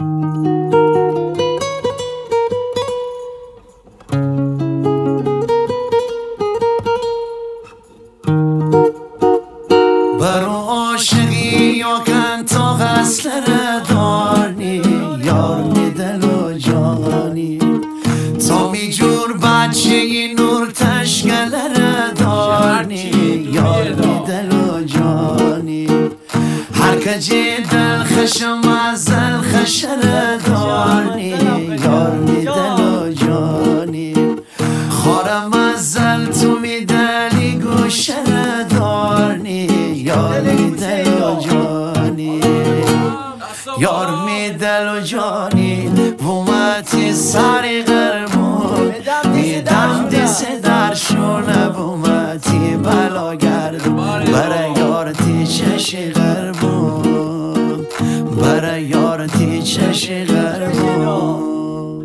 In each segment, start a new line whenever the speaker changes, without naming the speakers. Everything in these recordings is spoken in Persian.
برو عاشقی یا کن تا غسل دارنی یار می دل و جانی تا می جور بچه ی نور تشکل دارنی یار می دل و جانی هر کجی دل خشم از دل خشل دارنی یار می دل و جانی خارم از دل تو می دلی گوشل دارنی یار می دل و جانی یار می دل و جانی بومتی سری قرمون دیدم دست در شونه بومتی بلا گردون برای یارتی چشی قرمون برای یارتی چشی قرمون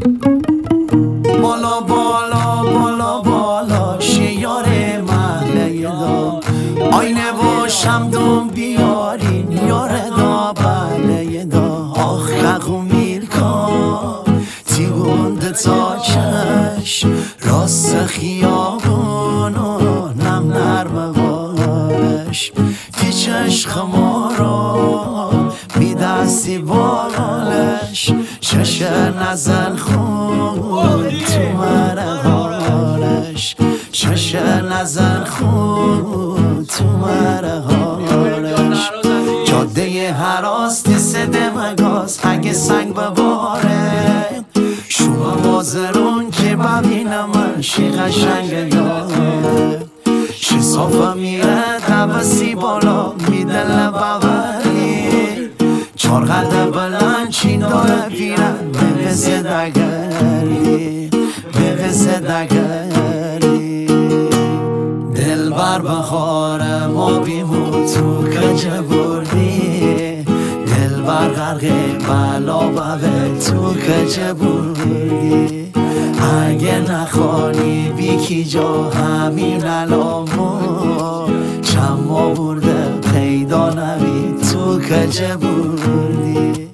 بالا بالا بالا بالا شیار محله دا آینه و شمدون بیارین یار دا بله دا آخ خقو میرکا تیگونده تا چش راست خیابون و نم نرم باش تی چشخ ما رو بی دستی بالش چش نزن خود تو مرحالش چش نزن خود تو مرحالش جاده هراستی سده مگاز اگه سنگ بباره شما بازرون که ببینم من شی قشنگ یاره شی صافه میره دوستی بالا میدل ببری چار قده بلند چین داره پیرن به زدگری به زدگری دل بر بخار ما بیمون تو کجه بردی دل بر غرق بلا ببه تو کجه بردی اگه نخوانی بیکی جا همین علامو چند ما برده پیدا نبی تو کجه بردی.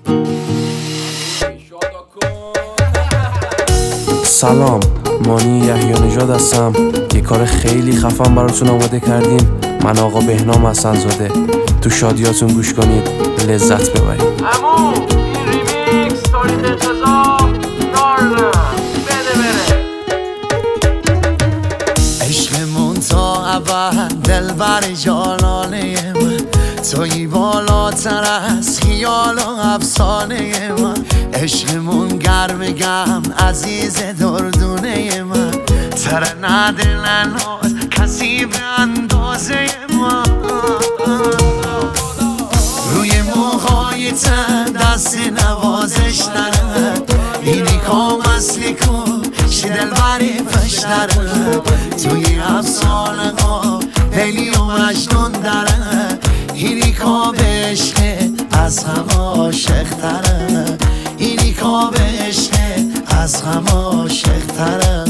سلام، مانی یحیی نژاد هستم. یه کار خیلی خفن براتون آماده کردیم. من آقا بهنام حسن‌زاده. تو شادیاتون گوش کنید، لذت ببرید.
عمو این ریمیکس تاریخ انتظار دارم، بده بره.
عشقمون تا ابد دلبر جانانه من تویی بالاتر از خیال و افسانه من عشقمون گرم گم عزیز دردونه من تر ندل ناز کسی به اندازه من روی موهای دست نوازش داره اینی کام اصلی کن چی دلبری پش داره توی افسانه ها لیلی و مجنون داره اینی کام عشق از همه عاشق تره اینی کام عشق از همه عاشق تره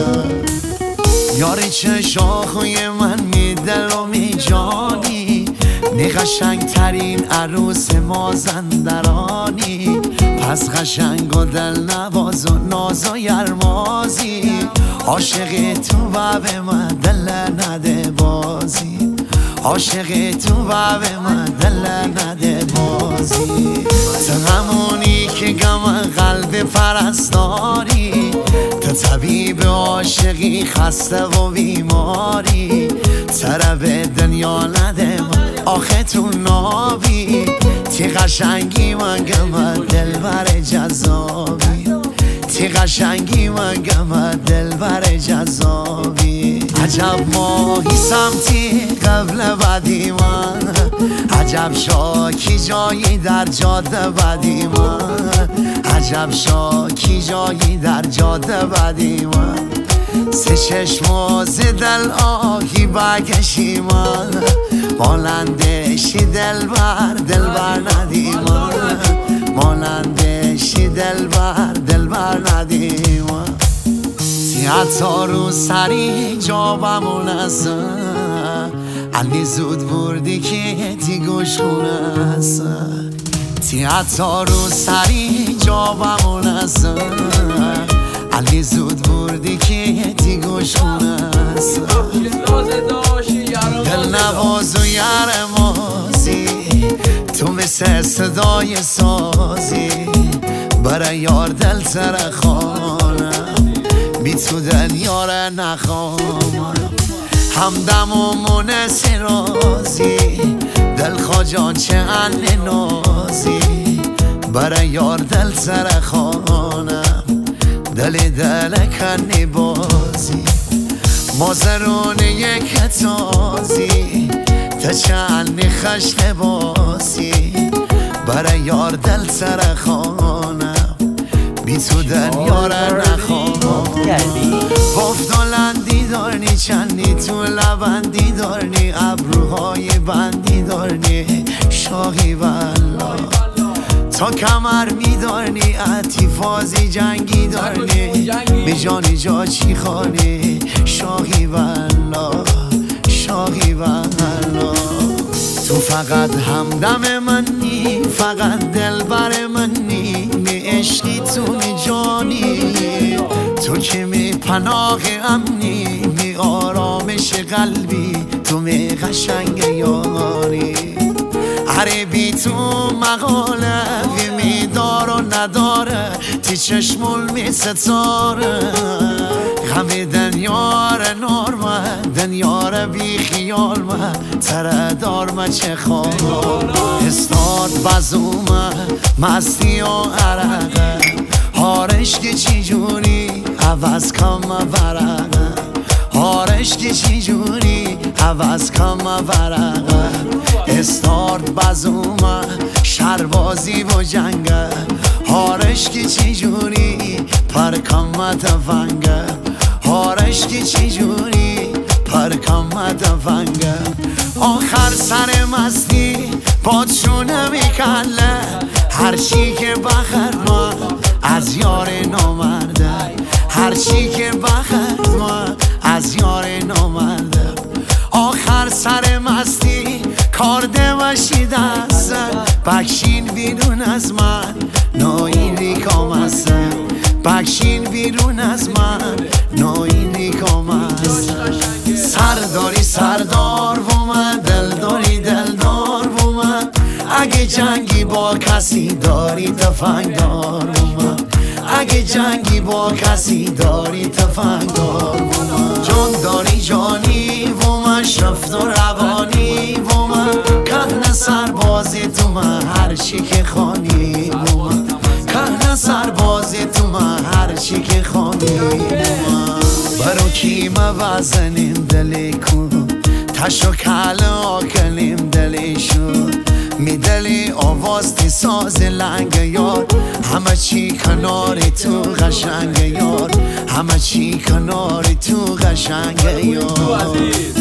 یاری چشاخوی من میدل و میجانی نی قشنگ ترین عروس مازندرانی پس قشنگ و دل نواز و ناز و یرمازی عاشق تو و به من دل نده بازی عاشق تو و به من دل نده بازی تو همونی که غم قلب پرستاری تو طبیب عاشقی خسته و بیماری طرف دنیا نده من آخه تو نابی تی قشنگی من گم دلبر جذابی تی قشنگی من گم دلبر جذابی عجب ماهی سمتی قبل بدی من عجب شاکی جایی در جاده بدی من عجب شاکی جایی در جاده بدی من سه چشم و دل آهی بگشی من مالندشی دلبر دلبر ندی من مالندشی دلبر ندی من تی حتی رو سری جا بمونستم علی زود بردی که تی گوش خونستم تی تی حتی رو سری جابمون هستن علی زود بردی که تی گوشون هستن دل نواز و یرمازی تو مثل صدای سازی برای یار دل سرخانم بی تو دنیا را نخوام همدم و منس رازی دل خواجان چه انه نازی برای یار دل سرخانم دل کنی بازی مازرون یک تازی تا چند خشن بازی برای یار دل سرخانم بی تو دنیا را نخوام گفتالندی دارنی چندی تو لبندی دارنی ابروهای بندی دارنی شاقی والله تا کمر میدارنی عطیفازی جنگی دارنی میجانی جا چی خانی شاقی والله شاقی والله تو فقط همدم منی فقط دلبر منی می عشقی تو می جانی تو که می پناه امنی می آرامش قلبی تو می قشنگ یاری عربی تو مقاله می دار و نداره تی چشمول می ستاره غم دنیار نارمه دنیار بی خیال ما تردار ما چه خواه استاد بزومه مستی و عرقه هارش که چی جونی عوض کم ورقه هارش که چی جونی عوض کم ورقه استارت بزومه شربازی و جنگه هارش که چی جونی پرکم تفنگه هارش که چی جونی پرکم تفنگه آخر سر مستی بادشونه میکله هر چی که بخر ما از یار نامرده هر چی که بخر ما از یار نامرده آخر سر مستی کارده باشی دسته بکشین بیرون از من نایلی کام هستم بکشین بیرون از من نایلی کام هستم سرداری سردار و من دلداری دلدار و من اگه جنگی با کسی داری تفنگ دار و من اگه جنگی با کسی داری تفنگ دار و من جان داری جانی و من شفت و روانی و من کهنه سربازی تو من هر چی که خانی و من کهنه سربازی تو من هر چی که خانی و من برو کیم وزنیم دلی کو تشو کل آکنیم دلی شو می دلی آواز تی ساز لنگ یار همه چی کناری تو قشنگ یار همه چی کناری تو قشنگ یار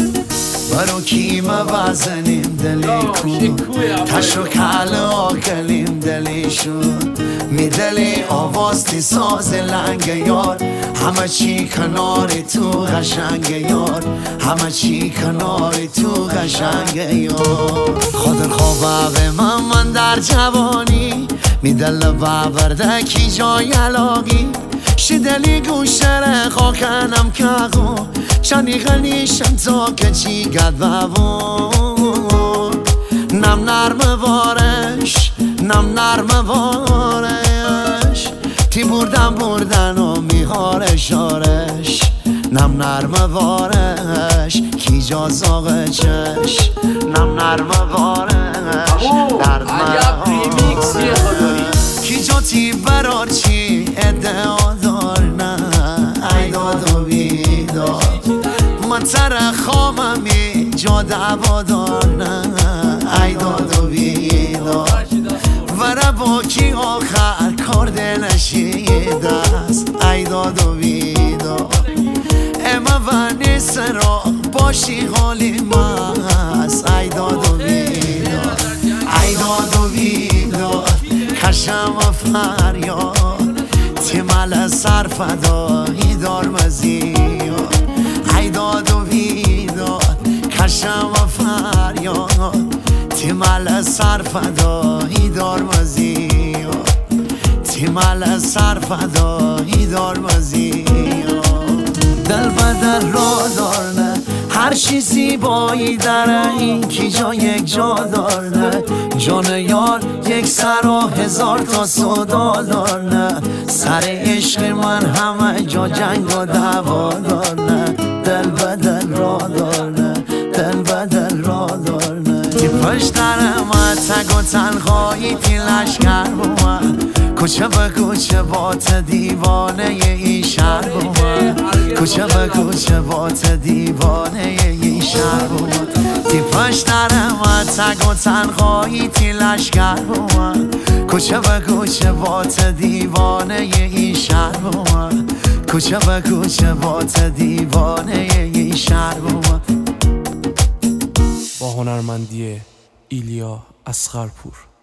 برو کیم وزنیم دلی کو تشو کل آکنیم دلی شو می دلی آواز تی ساز لنگ یار همه چی کناری تو قشنگ یار همه چی کناری تو قشنگ یار خاطر خواب من در جوانی می دل باورده کی جای علاقی شدلی گوشتر خاکنم که خو چنی غنیشم تا که چی گد نم نرم وارش نم نرم وارش تی بردن و میهارش آرش نم نرم وارش کی جا زاغ چش نم نرم وارش
عجب ریمیکسیه خداری
کی جا تی برار چی ادعا دار نه ای داد و بیداد من ترخاممی جا دعوا دار نه ای داد و بیداد وره با کی آخر کار دلشید است ای داد و بیداد اما و نیسرا باشی غالی مست ای داد و بیداد ای داد و بیداد کشم و فریاد تیمال سرفدایی دار مزیاد ای داد و بیداد کشم و فریاد تیمال سرفدایی دار مزیاد مل سرفدایی دار بازی دل بدل را دارنه هر چی زیبایی داره این کی جا یک جا دارنه جان یار یک سر و هزار تا صدا دارنه سر عشق من همه جا جنگ و دعوا دارنه دل بدل را دارنه دل بدل را دارنه تی پشت درم تگ و تنهایی تی لشکر بومد کوچه به کوچه بات دیوانه این شهر بومد کوچه به کوچه بات دیوانه این شهر بومد تی پشت درم تگ و تنهایی تی لشکر بومد کوچه به کوچه بات دیوانه این شهر بومد کوچه به کوچه بات دیوانه این شهر بومد.
با هنرمندی ایلیا اصغرپور.